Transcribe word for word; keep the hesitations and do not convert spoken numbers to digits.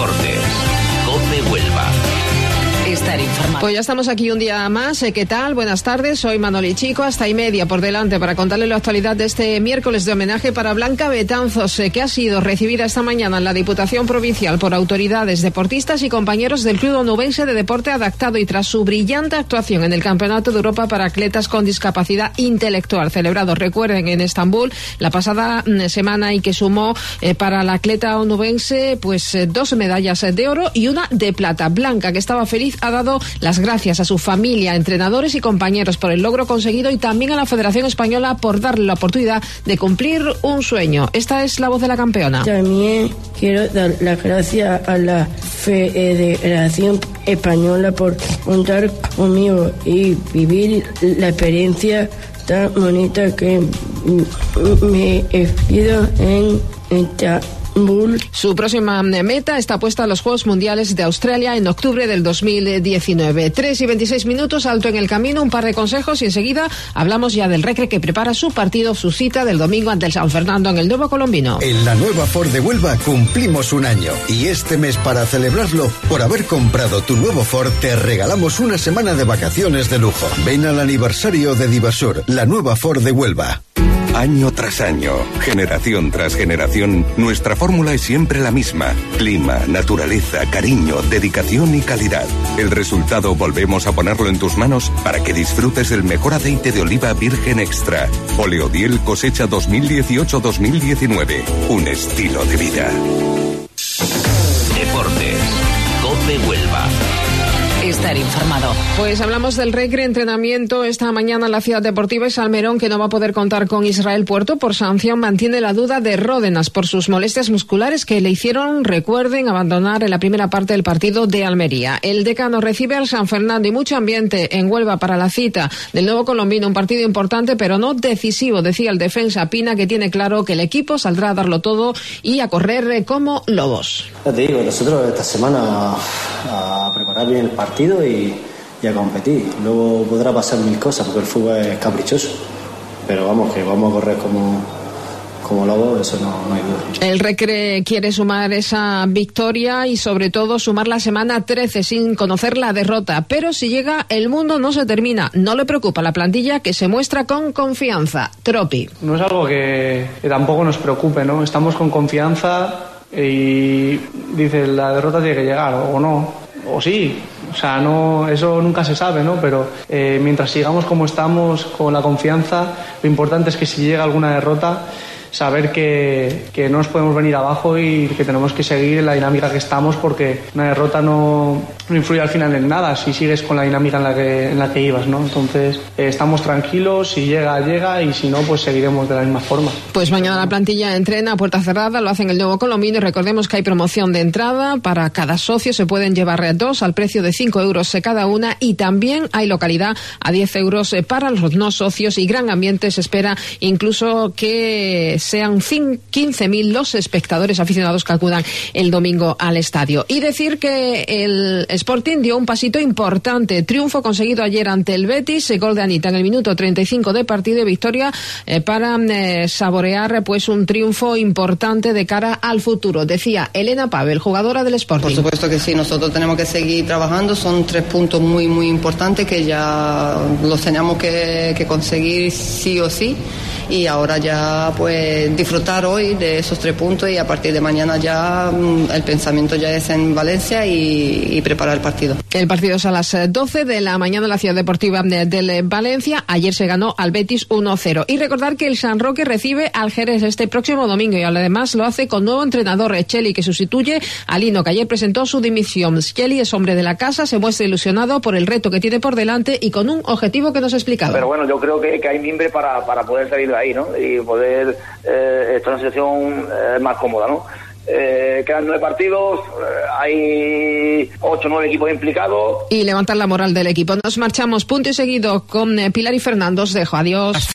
Deportes. COPE Huelva. Estar informado. Pues ya estamos aquí un día más. ¿Qué tal? Buenas tardes. Soy Manoli Chico, hasta y media por delante para contarle la actualidad de este miércoles de homenaje para Blanca Betanzos, que ha sido recibida esta mañana en la Diputación Provincial por autoridades, deportistas y compañeros del Club Onubense de Deporte Adaptado, y tras su brillante actuación en el Campeonato de Europa para Atletas con Discapacidad Intelectual, celebrado, recuerden, en Estambul la pasada semana, y que sumó eh, para la atleta onubense pues eh, dos medallas de oro y una de plata. Blanca, que estaba feliz, ha dado las gracias a su familia, entrenadores y compañeros por el logro conseguido, y también a la Federación Española por darle la oportunidad de cumplir un sueño. Esta es la voz de la campeona. También quiero dar las gracias a la Federación Española por contar conmigo y vivir la experiencia tan bonita que me he vivido en esta. Su próxima meta está puesta a los Juegos Mundiales de Australia en octubre del dos mil diecinueve. tres y veintiséis minutos, alto en el camino, un par de consejos y enseguida hablamos ya del Recre, que prepara su partido, su cita del domingo ante el San Fernando en el Nuevo Colombino. En la nueva Ford de Huelva cumplimos un año, y este mes, para celebrarlo, por haber comprado tu nuevo Ford, te regalamos una semana de vacaciones de lujo. Ven al aniversario de Divasur, la nueva Ford de Huelva. Año tras año, generación tras generación, nuestra fórmula es siempre la misma. Clima, naturaleza, cariño, dedicación y calidad. El resultado volvemos a ponerlo en tus manos para que disfrutes del mejor aceite de oliva virgen extra. Oleodiel cosecha dos mil dieciocho dos mil diecinueve. Un estilo de vida. Deportes. COPE Huelva. Estar informado. Pues hablamos del Recre, entrenamiento esta mañana en la Ciudad Deportiva, y Salmerón, que no va a poder contar con Israel Puerto por sanción, mantiene la duda de Ródenas por sus molestias musculares que le hicieron, recuerden, abandonar en la primera parte del partido de Almería. El decano recibe al San Fernando y mucho ambiente en Huelva para la cita del Nuevo Colombino, un partido importante pero no decisivo, decía el defensa Pina, que tiene claro que el equipo saldrá a darlo todo y a correr como lobos. Ya te digo, nosotros esta semana a preparar bien el partido y, y a competir. Luego podrá pasar mil cosas porque el fútbol es caprichoso, pero vamos, que vamos a correr como, como lobos, eso no, no hay duda. El Recre quiere sumar esa victoria y sobre todo sumar la semana trece sin conocer la derrota, pero si llega, el mundo no se termina. No le preocupa la plantilla, que se muestra con confianza. Tropi. No es algo que, que tampoco nos preocupe, ¿no? Estamos con confianza y dice, la derrota tiene que llegar o no. O sí, o sea, no, eso nunca se sabe, ¿no? Pero eh, mientras sigamos como estamos, con la confianza, lo importante es que si llega alguna derrota, saber que, que no nos podemos venir abajo y que tenemos que seguir en la dinámica que estamos, porque una derrota no, no influye al final en nada si sigues con la dinámica en la que, en la que ibas, ¿no? Entonces, eh, estamos tranquilos, si llega, llega, y si no, pues seguiremos de la misma forma. Pues mañana la plantilla entrena a puerta cerrada, lo hacen el Nuevo Colombino, y recordemos que hay promoción de entrada para cada socio, se pueden llevar dos al precio de cinco euros cada una, y también hay localidad a diez euros para los no socios, y gran ambiente se espera, incluso que sean quince mil los espectadores aficionados que acudan el domingo al estadio. Y decir que el Sporting dio un pasito importante, triunfo conseguido ayer ante el Betis, gol de Anita en el minuto treinta y cinco de partido, y victoria eh, para eh, saborear pues un triunfo importante de cara al futuro. Decía Elena Pavel, jugadora del Sporting. Por supuesto que sí, nosotros tenemos que seguir trabajando, son tres puntos muy muy importantes que ya los tenemos que, que conseguir sí o sí, y ahora ya pues disfrutar hoy de esos tres puntos, y a partir de mañana ya el pensamiento ya es en Valencia y, y preparar el partido. El partido es a las doce de la mañana en la Ciudad Deportiva de, de Valencia. Ayer se ganó al Betis uno cero. Y recordar que el San Roque recibe al Jerez este próximo domingo, y además lo hace con nuevo entrenador, Cheli, que sustituye a Lino, que ayer presentó su dimisión. Cheli es hombre de la casa, se muestra ilusionado por el reto que tiene por delante y con un objetivo que nos ha explicado. Pero bueno, yo creo que, que hay mimbre para, para poder salir de ahí, ¿no? Y poder eh, estar en una situación eh, más cómoda, ¿no? Eh, quedan nueve partidos, eh, hay ocho, nueve equipos implicados. Y levantar la moral del equipo. Nos marchamos punto y seguido con eh, Pilar y Fernando. Os dejo. Adiós.